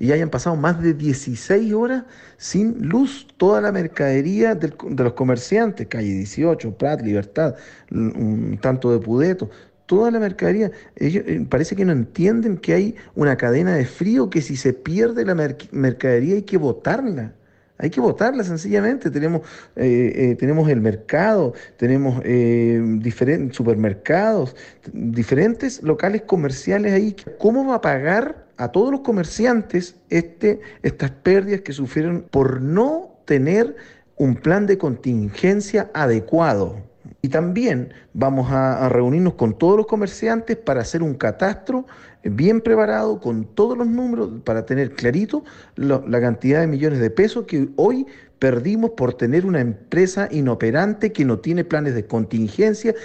y hayan pasado más de 16 horas sin luz toda la mercadería de los comerciantes, calle 18, Prat, Libertad, un tanto de Pudeto, toda la mercadería. Ellos, parece que no entienden que hay una cadena de frío, que si se pierde la mercadería hay que botarla. Hay que votarla sencillamente. Tenemos el mercado, tenemos diferentes supermercados, diferentes locales comerciales ahí. ¿Cómo va a pagar a todos los comerciantes estas pérdidas que sufrieron por no tener un plan de contingencia adecuado? Y también vamos a reunirnos con todos los comerciantes para hacer un catastro bien preparado, con todos los números, para tener clarito la cantidad de millones de pesos que hoy perdimos por tener una empresa inoperante que no tiene planes de contingencia.